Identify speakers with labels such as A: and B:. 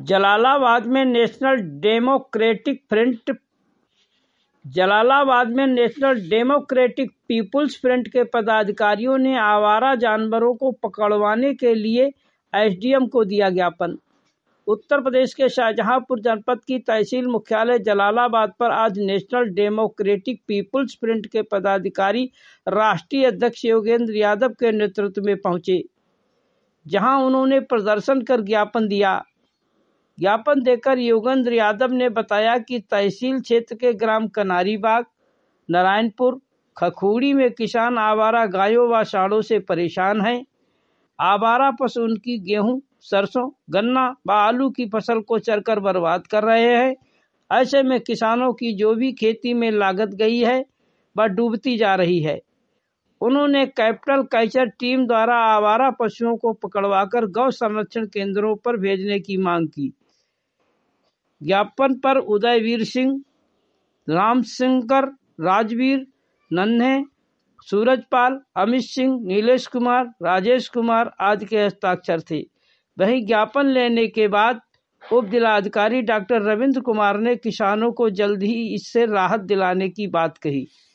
A: जलालाबाद में national democratic people's front के पदाधिकारियों ने आवारा जानवरों को पकड़वाने के लिए एसडीएम को दिया ज्ञापन। उत्तर प्रदेश के शाहजहांपुर जनपद की तहसील मुख्यालय जलालाबाद पर आज नेशनल डेमोक्रेटिक पीपुल्स फ्रंट के पदाधिकारी राष्ट्रीय अध्यक्ष योगेंद्र यादव के नेतृत्व में पहुंचे, जहां उन्होंने प्रदर्शन कर ज्ञापन दिया। ज्ञापन देकर योगेंद्र यादव ने बताया कि तहसील क्षेत्र के ग्राम कनारीबाग, नारायणपुर, खखूड़ी में किसान आवारा गायों व सांडों से परेशान हैं। आवारा पशु उनकी गेहूं, सरसों, गन्ना व आलू की फसल को चरकर बर्बाद कर रहे हैं। ऐसे में किसानों की जो भी खेती में लागत गई है वह डूबती जा रही है। उन्होंने कैपिटल कैचर टीम द्वारा आवारा पशुओं को पकड़वाकर गौ संरक्षण केंद्रों पर भेजने की मांग की। ज्ञापन पर उदयवीर सिंह, रामशंकर, राजवीर, नन्हे, सूरजपाल, अमित सिंह, नीलेश कुमार, राजेश कुमार आदि के हस्ताक्षर थे। वहीं ज्ञापन लेने के बाद उप जिलाधिकारी डॉक्टर रविंद्र कुमार ने किसानों को जल्द ही इससे राहत दिलाने की बात कही।